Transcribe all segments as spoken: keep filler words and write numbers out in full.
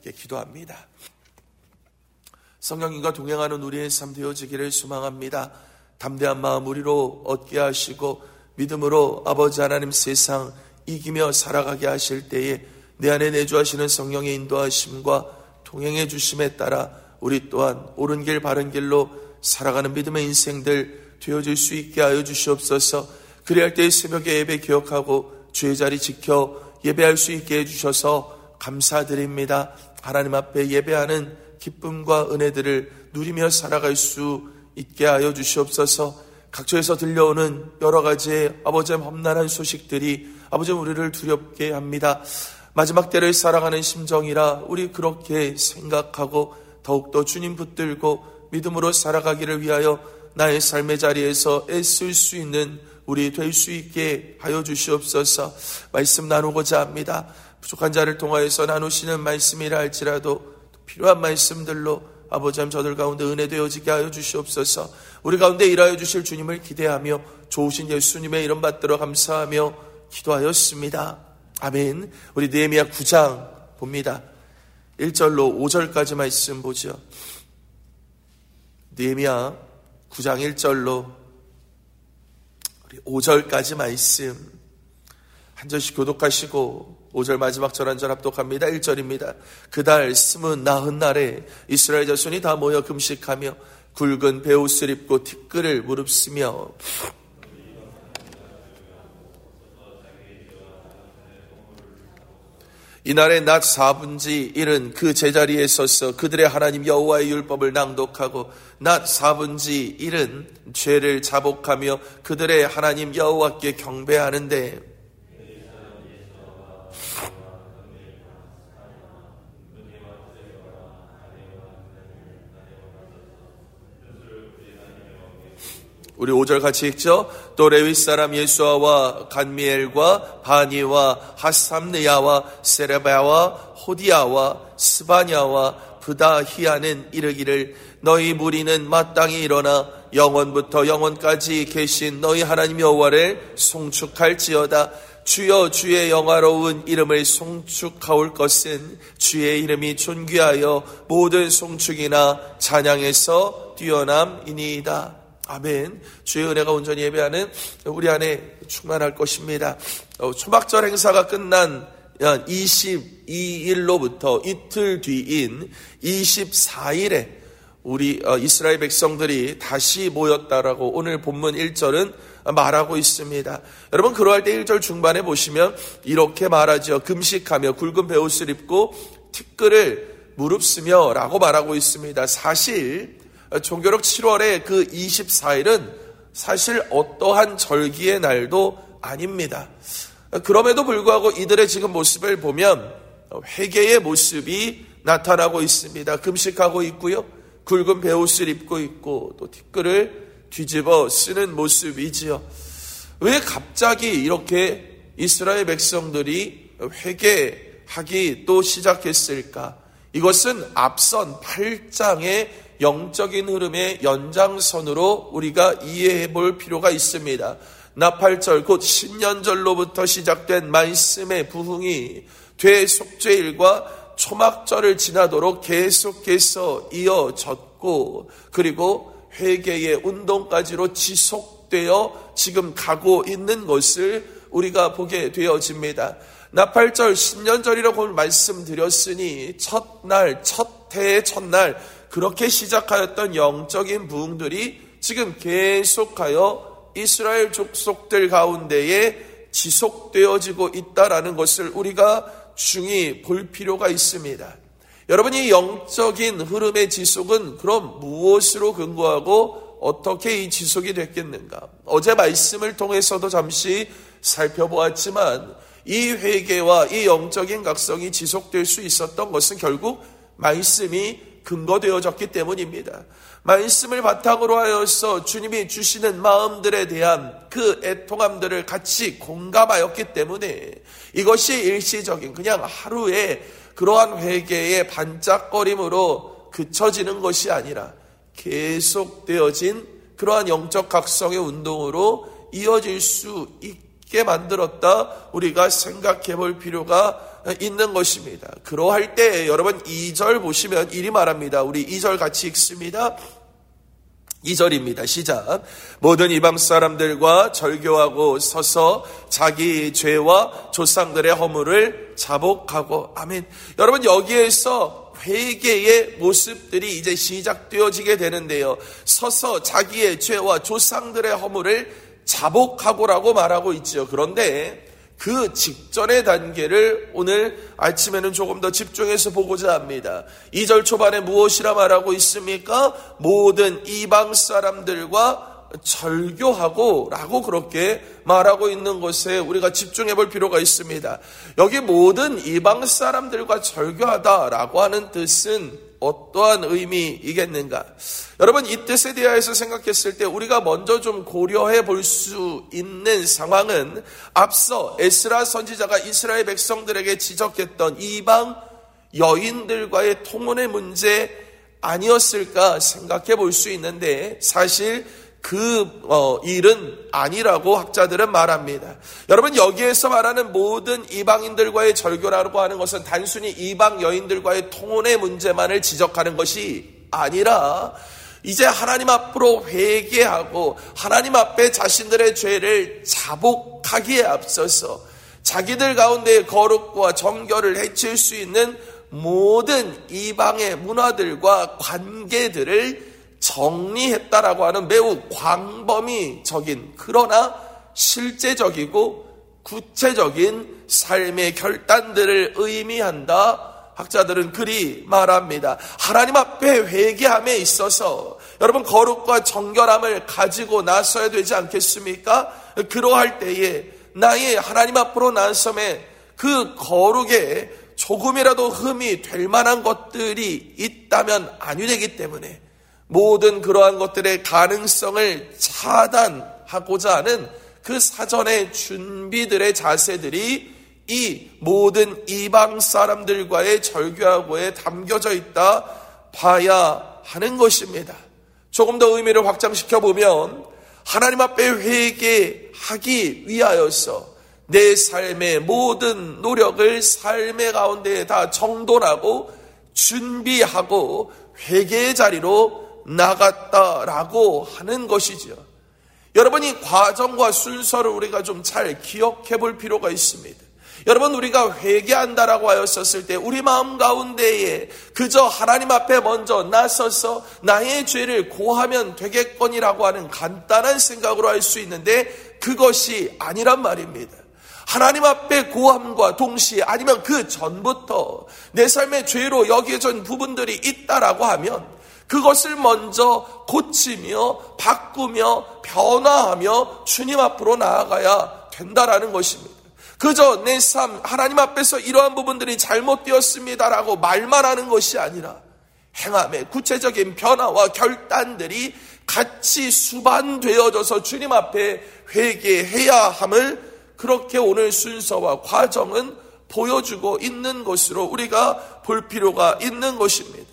함께 기도합니다. 성령님과 동행하는 우리의 삶 되어지기를 소망합니다. 담대한 마음 우리로 얻게 하시고 믿음으로 아버지 하나님 세상 이기며 살아가게 하실 때에 내 안에 내주하시는 성령의 인도하심과 동행해 주심에 따라 우리 또한 옳은 길 바른 길로 살아가는 믿음의 인생들 되어질 수 있게 하여 주시옵소서. 그리할 때의 새벽에 예배 기억하고 주의 자리 지켜 예배할 수 있게 해주셔서 감사드립니다. 하나님 앞에 예배하는 기쁨과 은혜들을 누리며 살아갈 수 있게 하여 주시옵소서. 각처에서 들려오는 여러 가지의 아버지의 험난한 소식들이 아버지 우리를 두렵게 합니다. 마지막 때를 살아가는 심정이라 우리 그렇게 생각하고 더욱더 주님 붙들고 믿음으로 살아가기를 위하여 나의 삶의 자리에서 애쓸 수 있는 우리 될 수 있게 하여 주시옵소서. 말씀 나누고자 합니다. 부족한 자를 통하여서 나누시는 말씀이라 할지라도 필요한 말씀들로 아버지 하나님 저들 가운데 은혜 되어지게 하여 주시옵소서. 우리 가운데 일하여 주실 주님을 기대하며 좋으신 예수님의 이름 받들어 감사하며 기도하였습니다. 아멘. 우리 느헤미야 구 장 봅니다. 일 절로 오 절까지 말씀 보죠. 느헤미야 구 장 일 절로 우리 오 절까지 말씀 한 절씩 교독하시고 오 절 마지막 절 한 절 합독합니다. 일 절입니다. 그달 스문 나흔 날에 이스라엘 자손이 다 모여 금식하며 굵은 베옷을 입고 티끌을 무릅쓰며 이날의 낮 사분지 일은 그 제자리에 서서 그들의 하나님 여호와의 율법을 낭독하고 낮 사분지 일은 죄를 자복하며 그들의 하나님 여호와께 경배하는데 우리 오 절 같이 읽죠. 또 레위 사람 예수아와 간미엘과 바니와 하삼느야와 세레바와 호디야와 스바냐와 브다히야는 이르기를 너희 무리는 마땅히 일어나 영원부터 영원까지 계신 너희 하나님 여호와를 송축할지어다. 주여 주의 영화로운 이름을 송축하올 것은 주의 이름이 존귀하여 모든 송축이나 찬양에서 뛰어남이니이다. 아멘. 주의 은혜가 온전히 예배하는 우리 안에 충만할 것입니다. 초막절 행사가 끝난 이십이 일로부터 이틀 뒤인 이십사 일에 우리 이스라엘 백성들이 다시 모였다라고 오늘 본문 일 절은 말하고 있습니다. 여러분 그러할 때 일 절 중반에 보시면 이렇게 말하죠. 금식하며 굵은 베옷을 입고 티끌을 무릅쓰며 라고 말하고 있습니다. 사실 종교력 칠월의 그 이십사 일은 사실 어떠한 절기의 날도 아닙니다. 그럼에도 불구하고 이들의 지금 모습을 보면 회개의 모습이 나타나고 있습니다. 금식하고 있고요. 굵은 베옷을 입고 있고 또 티끌을 뒤집어 쓰는 모습이지요. 왜 갑자기 이렇게 이스라엘 백성들이 회개하기 또 시작했을까? 이것은 앞선 팔 장의 영적인 흐름의 연장선으로 우리가 이해해 볼 필요가 있습니다. 나팔절 곧 신년절로부터 시작된 말씀의 부흥이 되속죄일과 초막절을 지나도록 계속해서 이어졌고 그리고 회개의 운동까지로 지속되어 지금 가고 있는 것을 우리가 보게 되어집니다. 나팔절 신년절이라고 말씀드렸으니 첫날 첫 해의 첫날 그렇게 시작하였던 영적인 부흥들이 지금 계속하여 이스라엘 족속들 가운데에 지속되어지고 있다라는 것을 우리가 중히 볼 필요가 있습니다. 여러분이 영적인 흐름의 지속은 그럼 무엇으로 근거하고 어떻게 이 지속이 됐겠는가? 어제 말씀을 통해서도 잠시 살펴보았지만 이 회개와 이 영적인 각성이 지속될 수 있었던 것은 결국 말씀이 근거되어졌기 때문입니다. 말씀을 바탕으로 하여서 주님이 주시는 마음들에 대한 그 애통함들을 같이 공감하였기 때문에 이것이 일시적인 그냥 하루의 그러한 회개의 반짝거림으로 그쳐지는 것이 아니라 계속되어진 그러한 영적 각성의 운동으로 이어질 수 있게 만들었다. 우리가 생각해 볼 필요가 있는 것입니다. 그러할 때 여러분 이 절 보시면 이리 말합니다. 우리 이 절 같이 읽습니다. 이 절입니다. 시작. 모든 이방 사람들과 절교하고 서서 자기 죄와 조상들의 허물을 자복하고. 아멘. 여러분 여기에서 회개의 모습들이 이제 시작되어지게 되는데요. 서서 자기의 죄와 조상들의 허물을 자복하고라고 말하고 있죠. 그런데 그 직전의 단계를 오늘 아침에는 조금 더 집중해서 보고자 합니다. 이 절 초반에 무엇이라 말하고 있습니까? 모든 이방 사람들과 절교하고 라고 그렇게 말하고 있는 것에 우리가 집중해 볼 필요가 있습니다. 여기 모든 이방 사람들과 절교하다라고 하는 뜻은 어떠한 의미이겠는가? 여러분 이 뜻에 대해서 생각했을 때 우리가 먼저 좀 고려해 볼 수 있는 상황은 앞서 에스라 선지자가 이스라엘 백성들에게 지적했던 이방 여인들과의 통혼의 문제 아니었을까 생각해 볼 수 있는데 사실 그 어, 일은 아니라고 학자들은 말합니다. 여러분 여기에서 말하는 모든 이방인들과의 절교라고 하는 것은 단순히 이방 여인들과의 통혼의 문제만을 지적하는 것이 아니라 이제 하나님 앞으로 회개하고 하나님 앞에 자신들의 죄를 자복하기에 앞서서 자기들 가운데 거룩과 정결을 해칠 수 있는 모든 이방의 문화들과 관계들을 정리했다라고 하는 매우 광범위적인 그러나 실제적이고 구체적인 삶의 결단들을 의미한다. 학자들은 그리 말합니다. 하나님 앞에 회개함에 있어서 여러분 거룩과 정결함을 가지고 나서야 되지 않겠습니까? 그러할 때에 나의 하나님 앞으로 나섬에 그 거룩에 조금이라도 흠이 될 만한 것들이 있다면 아니 되기 때문에 모든 그러한 것들의 가능성을 차단하고자 하는 그 사전의 준비들의 자세들이 이 모든 이방 사람들과의 절교하고에 담겨져 있다 봐야 하는 것입니다. 조금 더 의미를 확장시켜 보면 하나님 앞에 회개하기 위하여서 내 삶의 모든 노력을 삶의 가운데 다 정돈하고 준비하고 회개의 자리로 나갔다라고 하는 것이죠. 여러분 이 과정과 순서를 우리가 좀 잘 기억해 볼 필요가 있습니다. 여러분 우리가 회개한다라고 하였었을 때 우리 마음 가운데에 그저 하나님 앞에 먼저 나서서 나의 죄를 고하면 되겠거니라고 하는 간단한 생각으로 할 수 있는데 그것이 아니란 말입니다. 하나님 앞에 고함과 동시에 아니면 그 전부터 내 삶의 죄로 여겨진 부분들이 있다라고 하면 그것을 먼저 고치며 바꾸며 변화하며 주님 앞으로 나아가야 된다라는 것입니다. 그저 내 삶 하나님 앞에서 이러한 부분들이 잘못되었습니다라고 말만 하는 것이 아니라 행함의 구체적인 변화와 결단들이 같이 수반되어져서 주님 앞에 회개해야 함을 그렇게 오늘 순서와 과정은 보여주고 있는 것으로 우리가 볼 필요가 있는 것입니다.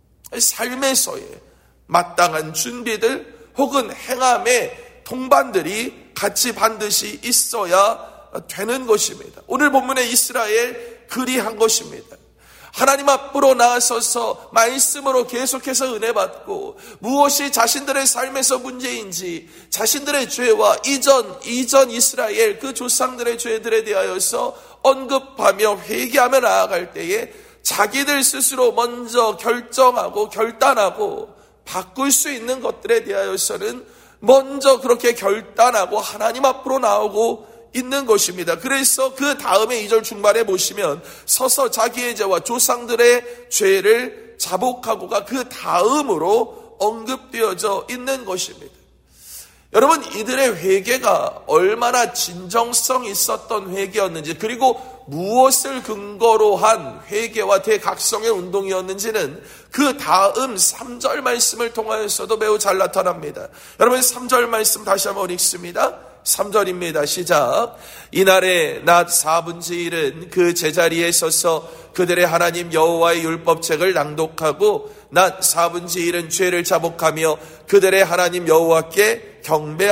삶에서의 마땅한 준비들 혹은 행함의 동반들이 같이 반드시 있어야 되는 것입니다. 오늘 본문의 이스라엘 그리한 것입니다. 하나님 앞으로 나아서서 말씀으로 계속해서 은혜 받고 무엇이 자신들의 삶에서 문제인지 자신들의 죄와 이전 이전 이스라엘 그 조상들의 죄들에 대하여서 언급하며 회개하며 나아갈 때에 자기들 스스로 먼저 결정하고 결단하고 바꿀 수 있는 것들에 대하여서는 먼저 그렇게 결단하고 하나님 앞으로 나오고 있는 것입니다. 그래서 그 다음에 이 절 중반에 보시면 서서 자기의 죄와 조상들의 죄를 자복하고가 그 다음으로 언급되어져 있는 것입니다. 여러분 이들의 회개가 얼마나 진정성 있었던 회개였는지 그리고 무엇을 근거로 한 회개와 대각성의 운동이었는지는 그 다음 삼 절 말씀을 통하여서도 매우 잘 나타납니다. 여러분 삼 절 말씀 다시 한번 읽습니다. 삼 절입니다. 시작. 이날에 낮 사분의 일은 그 제자리에 서서 그들의 하나님 여호와의 율법책을 낭독하고 낮 사분의 일은 죄를 자복하며 그들의 하나님 여호와께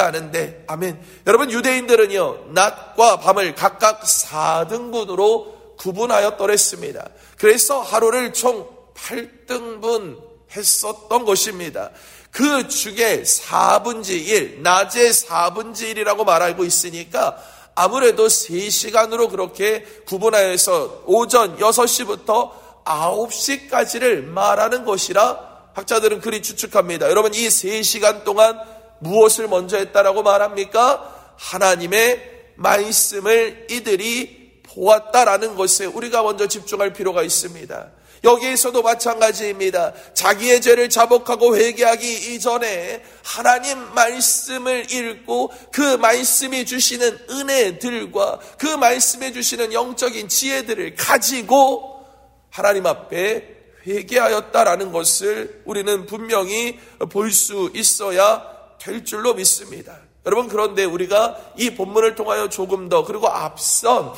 경배하는데. 아멘. 여러분 유대인들은요 낮과 밤을 각각 사 등분으로 구분하였더랬습니다. 그래서 하루를 총 팔 등분 했었던 것입니다. 그 중에 사분의 일, 낮에 사분의 일이라고 말하고 있으니까 아무래도 세 시간으로 그렇게 구분하여서 오전 여섯 시부터 아홉 시까지를 말하는 것이라 학자들은 그리 추측합니다. 여러분, 이 세 시간 동안 무엇을 먼저 했다라고 말합니까? 하나님의 말씀을 이들이 보았다라는 것에 우리가 먼저 집중할 필요가 있습니다. 여기에서도 마찬가지입니다. 자기의 죄를 자복하고 회개하기 이전에 하나님 말씀을 읽고 그 말씀이 주시는 은혜들과 그 말씀에 주시는 영적인 지혜들을 가지고 하나님 앞에 회개하였다라는 것을 우리는 분명히 볼 수 있어야 될 줄로 믿습니다. 여러분, 그런데 우리가 이 본문을 통하여 조금 더, 그리고 앞선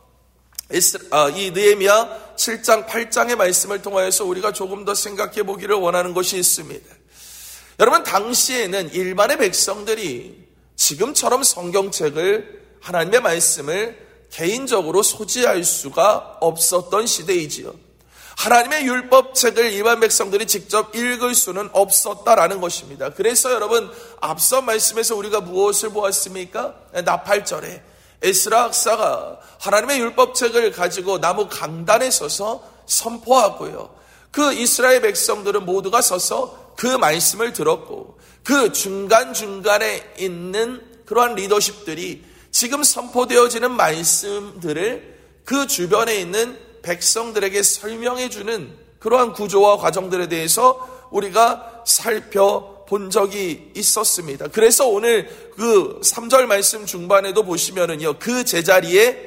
이 느헤미야 칠 장 팔 장의 말씀을 통하여서 우리가 조금 더 생각해 보기를 원하는 것이 있습니다. 여러분, 당시에는 일반의 백성들이 지금처럼 성경책을, 하나님의 말씀을 개인적으로 소지할 수가 없었던 시대이지요. 하나님의 율법책을 일반 백성들이 직접 읽을 수는 없었다라는 것입니다. 그래서 여러분, 앞서 말씀에서 우리가 무엇을 보았습니까? 나팔절에 에스라 학사가 하나님의 율법책을 가지고 나무 강단에 서서 선포하고요. 그 이스라엘 백성들은 모두가 서서 그 말씀을 들었고, 그 중간중간에 있는 그러한 리더십들이 지금 선포되어지는 말씀들을 그 주변에 있는 백성들에게 설명해 주는 그러한 구조와 과정들에 대해서 우리가 살펴본 적이 있었습니다. 그래서 오늘 그 삼 절 말씀 중반에도 보시면은요, 그 제자리에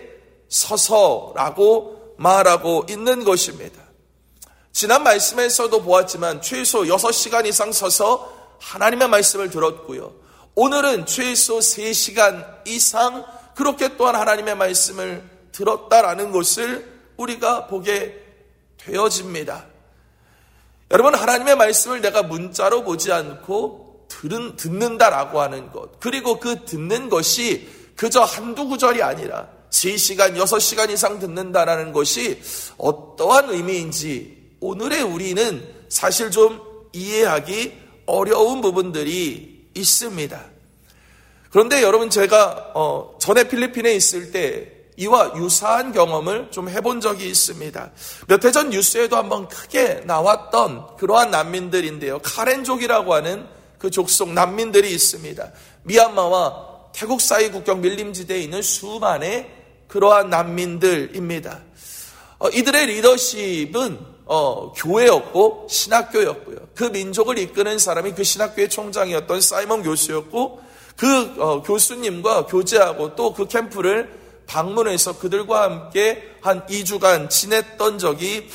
서서라고 말하고 있는 것입니다. 지난 말씀에서도 보았지만 최소 여섯 시간 이상 서서 하나님의 말씀을 들었고요. 오늘은 최소 세 시간 이상 그렇게 또한 하나님의 말씀을 들었다라는 것을 우리가 보게 되어집니다. 여러분, 하나님의 말씀을 내가 문자로 보지 않고 들은, 듣는다라고 하는 것, 그리고 그 듣는 것이 그저 한두 구절이 아니라 세 시간, 여섯 시간 이상 듣는다라는 것이 어떠한 의미인지 오늘의 우리는 사실 좀 이해하기 어려운 부분들이 있습니다. 그런데 여러분, 제가 어, 전에 필리핀에 있을 때 이와 유사한 경험을 좀 해본 적이 있습니다. 몇 해 전 뉴스에도 한번 크게 나왔던 그러한 난민들인데요. 카렌족이라고 하는 그 족속 난민들이 있습니다. 미얀마와 태국 사이 국경 밀림지대에 있는 수많은 그러한 난민들입니다. 어, 이들의 리더십은 어, 교회였고 신학교였고요. 그 민족을 이끄는 사람이 그 신학교의 총장이었던 사이먼 교수였고, 그 어, 교수님과 교제하고 또 그 캠프를 방문해서 그들과 함께 한 이 주간 지냈던 적이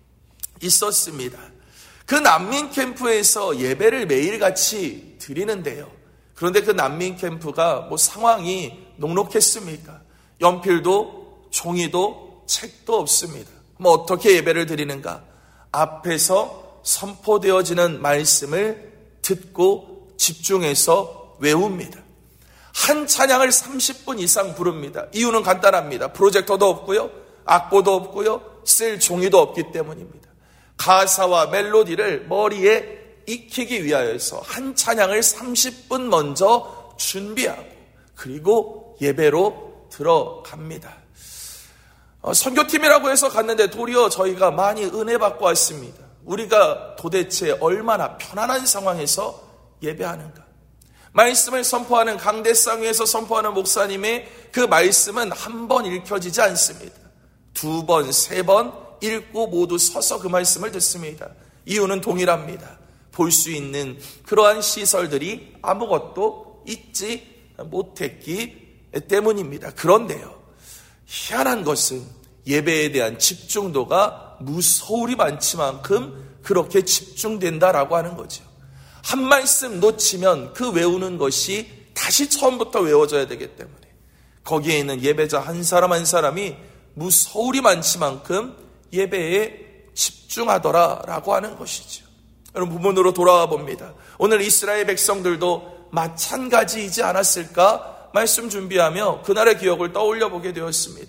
있었습니다. 그 난민 캠프에서 예배를 매일같이 드리는데요. 그런데 그 난민 캠프가 뭐 상황이 녹록했습니까? 연필도 종이도 책도 없습니다. 뭐 어떻게 예배를 드리는가? 앞에서 선포되어지는 말씀을 듣고 집중해서 외웁니다. 한 찬양을 삼십 분 이상 부릅니다. 이유는 간단합니다. 프로젝터도 없고요, 악보도 없고요, 쓸 종이도 없기 때문입니다. 가사와 멜로디를 머리에 익히기 위하여서 한 찬양을 삼십 분 먼저 준비하고 그리고 예배로 들어갑니다. 어, 선교팀이라고 해서 갔는데 도리어 저희가 많이 은혜 받고 왔습니다. 우리가 도대체 얼마나 편안한 상황에서 예배하는가? 말씀을 선포하는 강대상 위에서 선포하는 목사님의 그 말씀은 한 번 읽혀지지 않습니다. 두 번, 세 번 읽고 모두 서서 그 말씀을 듣습니다. 이유는 동일합니다. 볼 수 있는 그러한 시설들이 아무것도 있지 못했기 때문입니다. 그런데요, 희한한 것은 예배에 대한 집중도가 무서울이 많지만큼 그렇게 집중된다라고 하는 거죠. 한 말씀 놓치면 그 외우는 것이 다시 처음부터 외워져야 되기 때문에 거기에 있는 예배자 한 사람 한 사람이 무서울이 많지만큼 예배에 집중하더라라고 하는 것이죠. 여러분, 부문으로 돌아와 봅니다. 오늘 이스라엘 백성들도 마찬가지이지 않았을까 말씀 준비하며 그날의 기억을 떠올려 보게 되었습니다.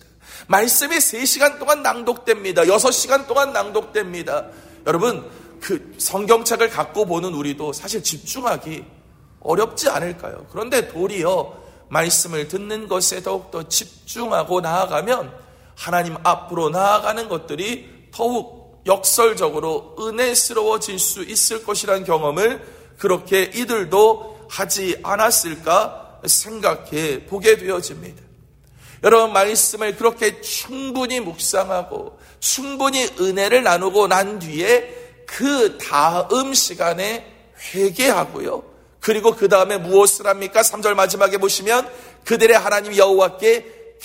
말씀이 세 시간 동안 낭독됩니다. 여섯 시간 동안 낭독됩니다. 여러분, 그 성경책을 갖고 보는 우리도 사실 집중하기 어렵지 않을까요? 그런데 도리어 말씀을 듣는 것에 더욱더 집중하고 나아가면 하나님 앞으로 나아가는 것들이 더욱 역설적으로 은혜스러워질 수 있을 것이라는 경험을 그렇게 이들도 하지 않았을까 생각해 보게 되어집니다. 여러분, 말씀을 그렇게 충분히 묵상하고 충분히 은혜를 나누고 난 뒤에 그 다음 시간에 회개하고요. 그리고 그 다음에 무엇을 합니까? 삼 절 마지막에 보시면 그들의 하나님 여호와께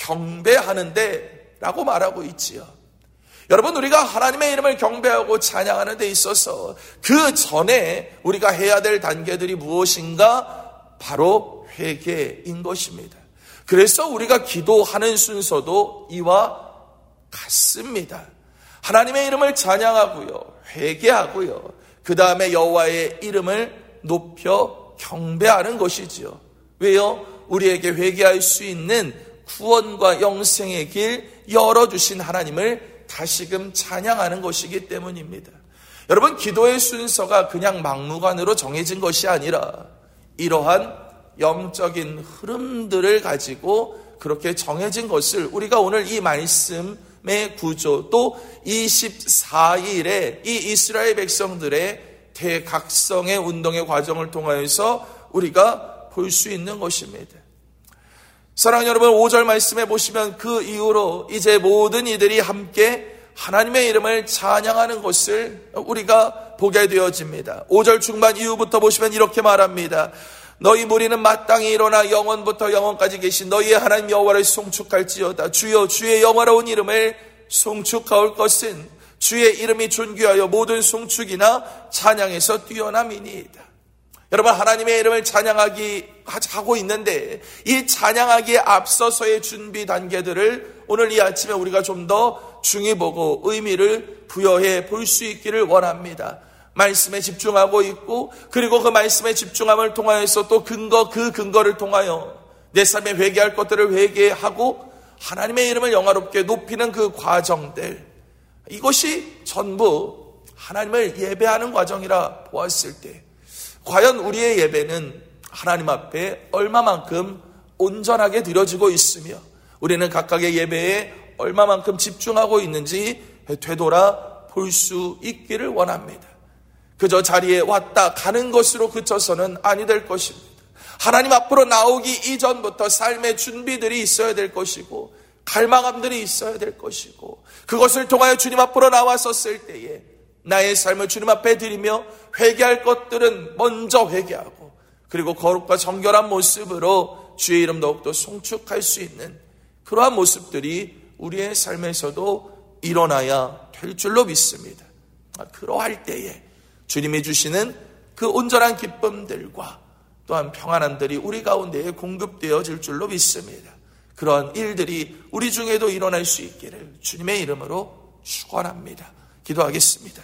경배하는데 라고 말하고 있지요. 여러분, 우리가 하나님의 이름을 경배하고 찬양하는 데 있어서 그 전에 우리가 해야 될 단계들이 무엇인가? 바로 회개인 것입니다. 그래서 우리가 기도하는 순서도 이와 같습니다. 하나님의 이름을 찬양하고요, 회개하고요, 그 다음에 여호와의 이름을 높여 경배하는 것이지요. 왜요? 우리에게 회개할 수 있는 구원과 영생의 길 열어주신 하나님을 다시금 찬양하는 것이기 때문입니다. 여러분, 기도의 순서가 그냥 막무가내로 정해진 것이 아니라 이러한 영적인 흐름들을 가지고 그렇게 정해진 것을 우리가 오늘 이 말씀의 구조, 또 이십사 일의 이 이스라엘 백성들의 대각성의 운동의 과정을 통하여서 우리가 볼 수 있는 것입니다. 사랑하는 여러분, 오 절 말씀에 보시면 그 이후로 이제 모든 이들이 함께 하나님의 이름을 찬양하는 것을 우리가 보게 되어집니다. 오 절 중반 이후부터 보시면 이렇게 말합니다. 너희 무리는 마땅히 일어나 영원부터 영원까지 계신 너희의 하나님 여호와를 송축할지어다. 주여, 주의 영화로운 이름을 송축하올 것은 주의 이름이 존귀하여 모든 송축이나 찬양에서 뛰어남이니이다. 여러분, 하나님의 이름을 찬양하기 하고 있는데 이 찬양하기에 앞서서의 준비 단계들을 오늘 이 아침에 우리가 좀 더 중히 보고 의미를 부여해 볼 수 있기를 원합니다. 말씀에 집중하고 있고, 그리고 그 말씀에 집중함을 통하여서 또 근거, 그 근거를 통하여 내 삶에 회개할 것들을 회개하고 하나님의 이름을 영화롭게 높이는 그 과정들, 이것이 전부 하나님을 예배하는 과정이라 보았을 때 과연 우리의 예배는 하나님 앞에 얼마만큼 온전하게 드려지고 있으며 우리는 각각의 예배에 얼마만큼 집중하고 있는지 되돌아 볼 수 있기를 원합니다. 그저 자리에 왔다 가는 것으로 그쳐서는 아니 될 것입니다. 하나님 앞으로 나오기 이전부터 삶의 준비들이 있어야 될 것이고 갈망함들이 있어야 될 것이고, 그것을 통하여 주님 앞으로 나왔었을 때에 나의 삶을 주님 앞에 드리며 회개할 것들은 먼저 회개하고, 그리고 거룩과 정결한 모습으로 주의 이름 더욱더 송축할 수 있는 그러한 모습들이 우리의 삶에서도 일어나야 될 줄로 믿습니다. 그러할 때에 주님이 주시는 그 온전한 기쁨들과 또한 평안함들이 우리 가운데에 공급되어질 줄로 믿습니다. 그런 일들이 우리 중에도 일어날 수 있기를 주님의 이름으로 축원합니다. 기도하겠습니다.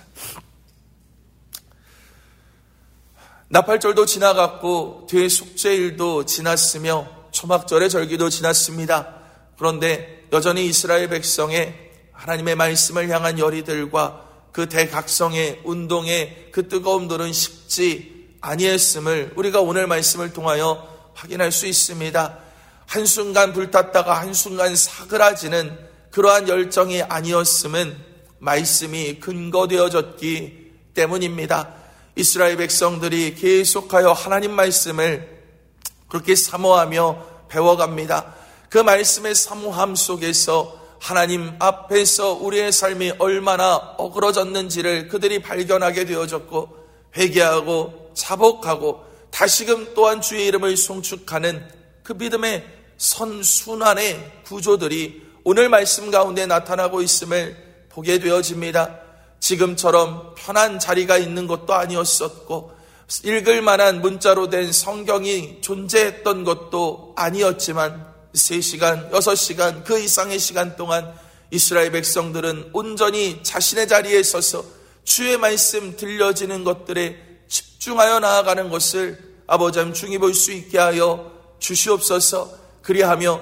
나팔절도 지나갔고 뒤에 속죄일도 지났으며 초막절의 절기도 지났습니다. 그런데 여전히 이스라엘 백성의 하나님의 말씀을 향한 열의들과 그 대각성의 운동의 그 뜨거움들은 식지 아니했음을 우리가 오늘 말씀을 통하여 확인할 수 있습니다. 한순간 불탔다가 한순간 사그라지는 그러한 열정이 아니었음은 말씀이 근거되어졌기 때문입니다. 이스라엘 백성들이 계속하여 하나님 말씀을 그렇게 사모하며 배워갑니다. 그 말씀의 사모함 속에서 하나님 앞에서 우리의 삶이 얼마나 어그러졌는지를 그들이 발견하게 되어졌고, 회개하고 자복하고 다시금 또한 주의 이름을 송축하는 그 믿음의 선순환의 구조들이 오늘 말씀 가운데 나타나고 있음을 보게 되어집니다. 지금처럼 편한 자리가 있는 것도 아니었었고, 읽을 만한 문자로 된 성경이 존재했던 것도 아니었지만 세 시간, 여섯 시간, 그 이상의 시간 동안 이스라엘 백성들은 온전히 자신의 자리에 서서 주의 말씀 들려지는 것들에 집중하여 나아가는 것을 아버지 하나님 중히 볼 수 있게 하여 주시옵소서. 그리하며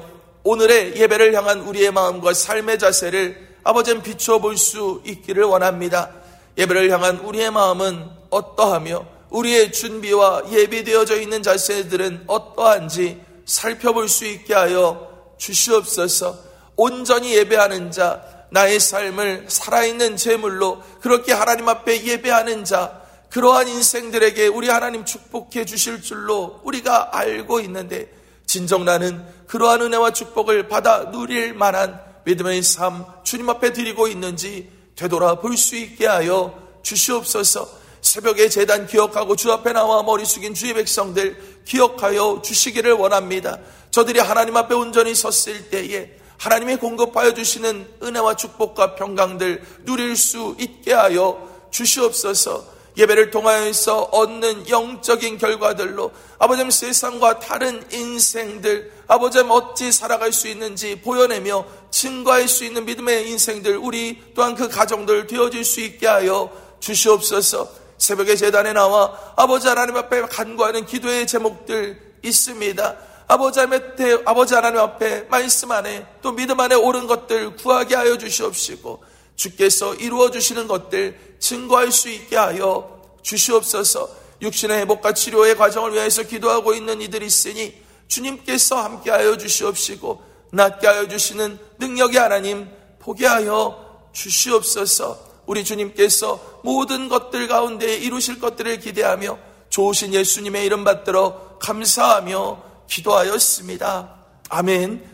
오늘의 예배를 향한 우리의 마음과 삶의 자세를 아버지는 비추어 볼 수 있기를 원합니다. 예배를 향한 우리의 마음은 어떠하며 우리의 준비와 예비되어져 있는 자세들은 어떠한지 살펴볼 수 있게 하여 주시옵소서. 온전히 예배하는 자, 나의 삶을 살아있는 제물로 그렇게 하나님 앞에 예배하는 자, 그러한 인생들에게 우리 하나님 축복해 주실 줄로 우리가 알고 있는데, 진정 나는 그러한 은혜와 축복을 받아 누릴 만한 믿음의 삶 주님 앞에 드리고 있는지 되돌아볼 수 있게 하여 주시옵소서. 새벽에 제단 기억하고 주 앞에 나와 머리 숙인 주의 백성들 기억하여 주시기를 원합니다. 저들이 하나님 앞에 온전히 섰을 때에 하나님이 공급하여 주시는 은혜와 축복과 평강들 누릴 수 있게 하여 주시옵소서. 예배를 통하여서 얻는 영적인 결과들로 아버지 세상과 다른 인생들, 아버지 어찌 살아갈 수 있는지 보여내며 증거할 수 있는 믿음의 인생들, 우리 또한 그 가정들 되어질 수 있게 하여 주시옵소서. 새벽에 제단에 나와 아버지 하나님 앞에 간구하는 기도의 제목들 있습니다. 아버지 하나님, 아버지 하나님 앞에 말씀 안에 또 믿음 안에 옳은 것들 구하게 하여 주시옵시고, 주께서 이루어 주시는 것들 증거할 수 있게 하여 주시옵소서. 육신의 회복과 치료의 과정을 위해서 기도하고 있는 이들이 있으니 주님께서 함께 하여 주시옵시고, 낫게 하여 주시는 능력의 하나님 보게 하여 주시옵소서. 우리 주님께서 모든 것들 가운데 이루실 것들을 기대하며 좋으신 예수님의 이름 받들어 감사하며 기도하였습니다. 아멘.